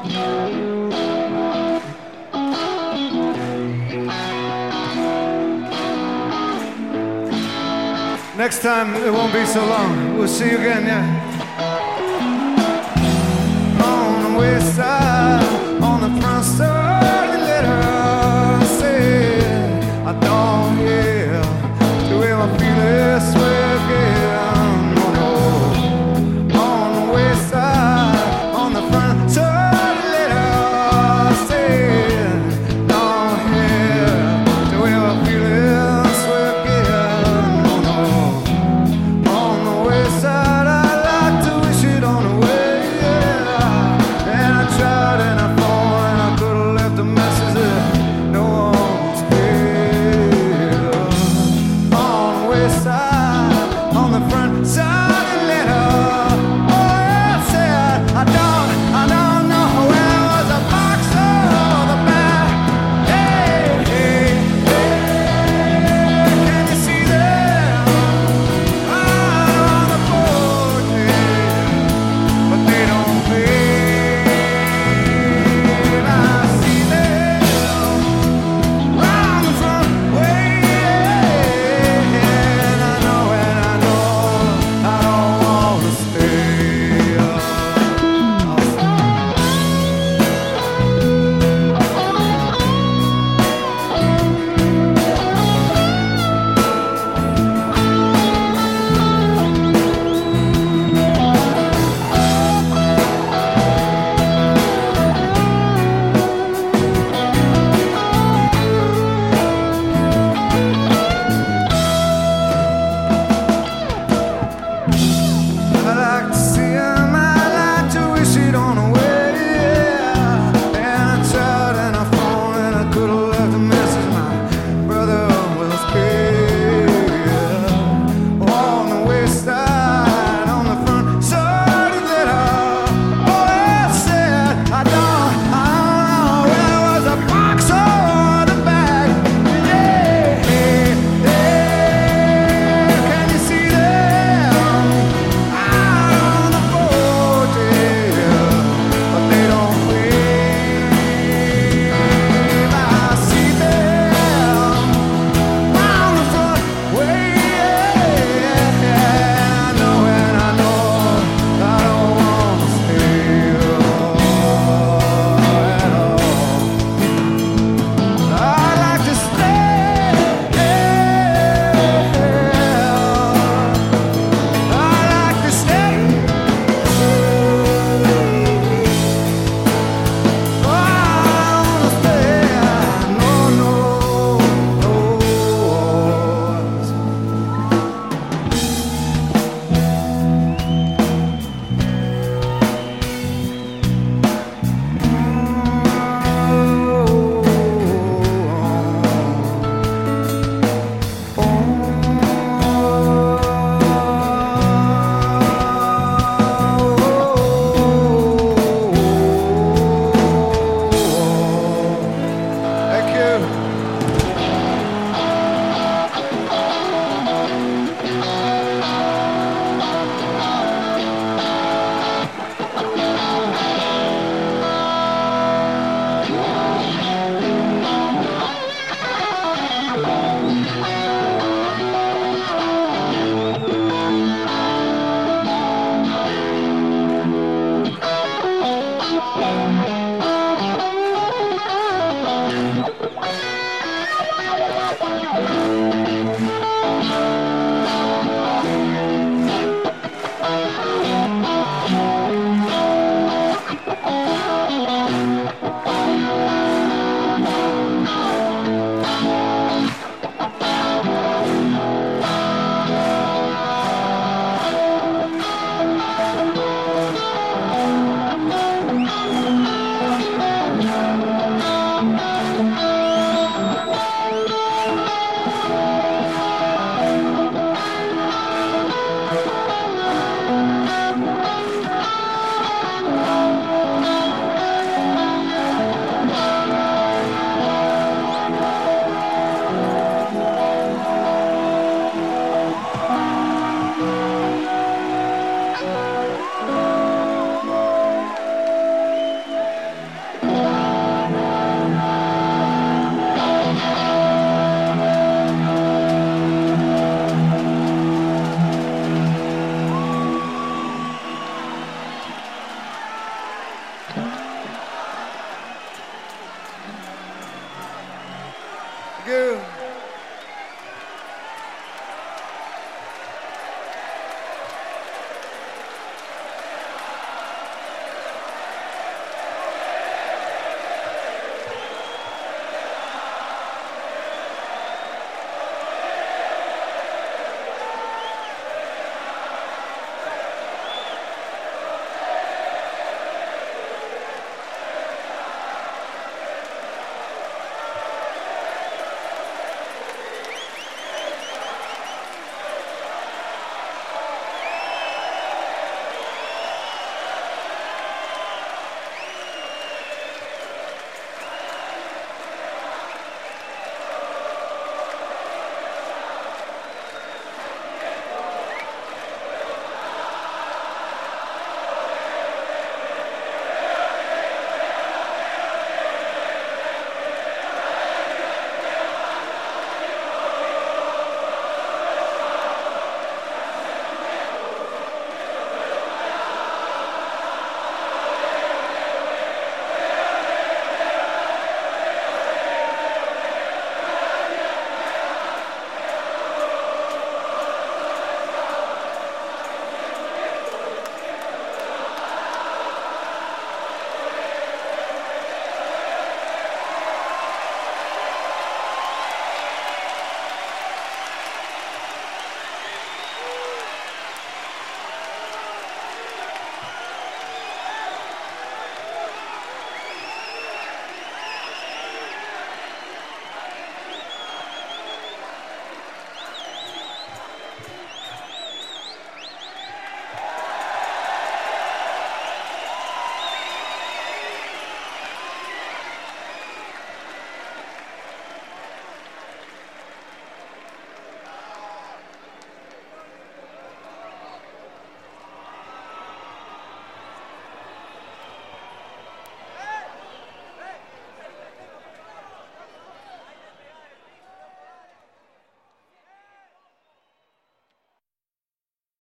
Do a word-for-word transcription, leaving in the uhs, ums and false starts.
Next time it won't be so long. We'll see you again, yeah. On the west side, on the front side, the letter said, I don't hear the way I feel this way again. No, no. On the west side, on the front side, the letter said, don't hear the way I feel this way again. No, no. On the west side, I like to wish it on the way, yeah. And I tried and I fought and I could have left a message that no one was here. On the west side, on the front side, the letter, oh, it said, I don't, I don't know where was the box or the back. Hey, hey, hey, can you see them? Out on the board, yeah, but they don't fade. I see them round the front way, and I know, and I know I don't want to stay. I'll I like to see him, I like to wish it on the way, yeah. And I tried and I fought and I could have left a message. My brother was scared. On the west side, on the front side of that, oh, it said, I don't, I don't know where was the box or the bag. Yeah, yeah, can you see them? Out on the board, yeah, but they don't wave. I see them round the front way, yeah. I know and I know I don't want to stay at all. I'd like to stay. I'd like to stay. Oh, I wanna stay. No, no, no. Thank you. Thank you. girl.